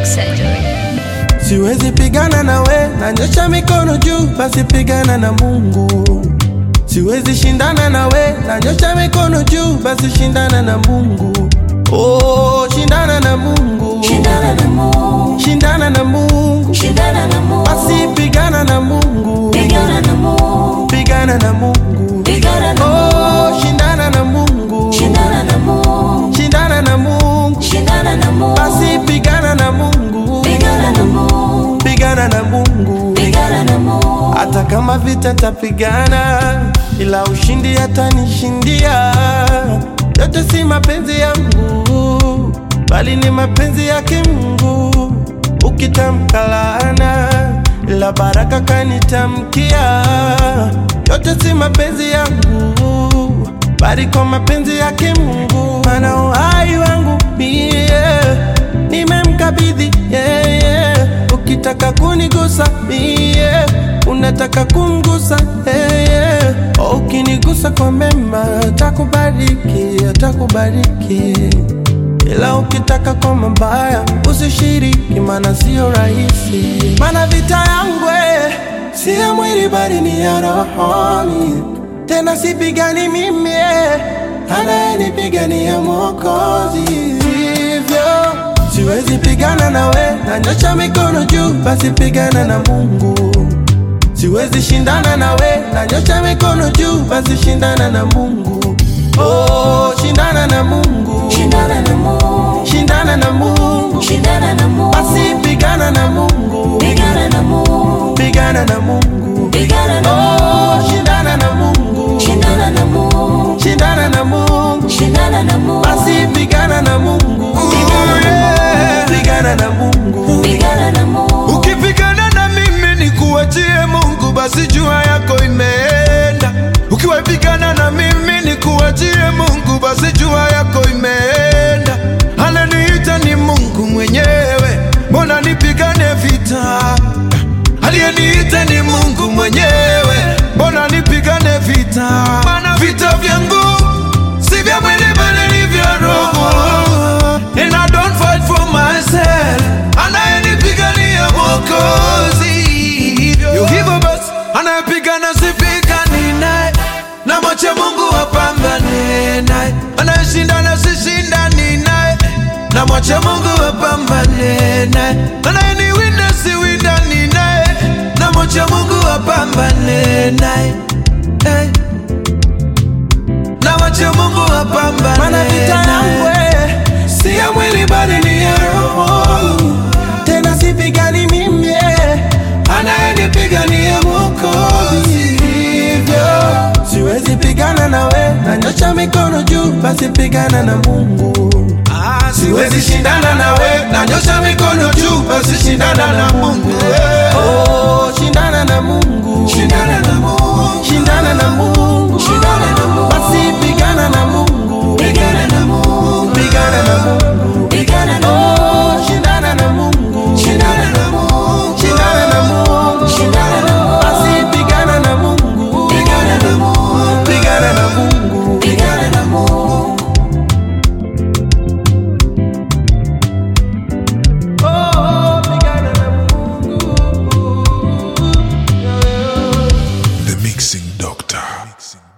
Surgery. Siwezi pigana na we, nanyosha mikono juu, basi pigana na Mungu. Siwezi shindana na we, nanyosha mikono juu, basi shindana na Mungu. Oh, shindana na Mungu. Shindana na Mungu. Shindana na Mungu. Shindana na Mungu. Basi pigana na Mungu. Pigana na Mungu. Pigana na Mungu. Pigana na Mungu. Oh, shindana na Mungu. Shindana na Mungu. Shindana na Mungu. Shindana na Mungu. Basi pigana na Mungu. Pigana na Mungu. Pigana na Mungu. Pigana na Mungu. Hata kama vita tapigana, ila ushindi atanishindia. Yote si mapenzi yangu, bali ni mapenzi yake Mungu. Ukitamka laana, ila baraka kanitamkia. Yote si mapenzi yangu, bali kwa mapenzi yake Mungu. Maana uhai wangu mie nimemkabidhi yeye. Ukitaka kunigusa mie, unataka kumgusa yeye. Ukinigusa kwa mema, atakubariki, atakubariki. Ila ukitaka kwa mabaya, usishiriki, maana sio rahisi. Maana vita yangu si ya mwili bali ni ya rohoni. Tena sipigani mimi, anayenipigania Mwokozi. Hivyo siwezi pigana na we, nanyosha mikono juu, basi pigana na Mungu. Siwezi shindana na we, nanyosha mikono juu, basi shindana na Mungu. Oh, shindana na Mungu. Shindana na Mungu. Shindana na Mungu. Shindana na Mungu. Basi pigana na Mungu. Pigana na Mungu. Pigana na Mungu. Pigana na Mungu. Oh, shindana na Mungu. Shindana na Mungu. Shindana na Mungu. Shindana na Mungu. Basi pigana na Mungu. Pigana na Mungu. Pigana na Mungu. Ukipigana na mimi nikuachie Mungu, basi jua yako imeenda. Ukiwapigana na mimi nikuachie Mungu, basi jua yako imeenda. Ananiita ni Mungu mwenyewe, mbona nipigane vita? Aliyeniita ni Mungu mwenyewe, mbona nipigane vita? Maana vita vyangu si vya mwili bali ni vya roho. And I don't fight for myself, anayenipigania Mwokozi. Hivyo basi anayepigana sipigani naye, na mwache Mungu apambane naye. Anayeshindana sishindani naye, na mwache Mungu apambane naye. Anayeniwinda siwindani naye, na mwache Mungu apambane naye. Na mwache Mungu apambane. Maana vita yangu si ya mwili bali ni ya roho. Tena sipigani mimi, anayenipigania Mwokozi. Hivyo siwezi pigana na we, nanyosha mikono juu, basi pigana na Mungu. Siwezi shindana na we, nanyosha mikono juu, basi shindana na Mungu. Oh, shindana na Mungu. Shindana na Mungu. Shindana na Mungu. Shindana na Mungu. Basi pigana na Mungu. Pigana na Mungu. Pigana na Mungu. Pigana na Mungu. Oh, shindana na Mungu. Shindana na Mungu. Shindana na Mungu. Shindana na Mungu. Basi pigana na Mungu. Pigana na Mungu. Pigana na Mungu. Pigana na Mungu. Oh, pigana na Mungu. The Mixing Doctor.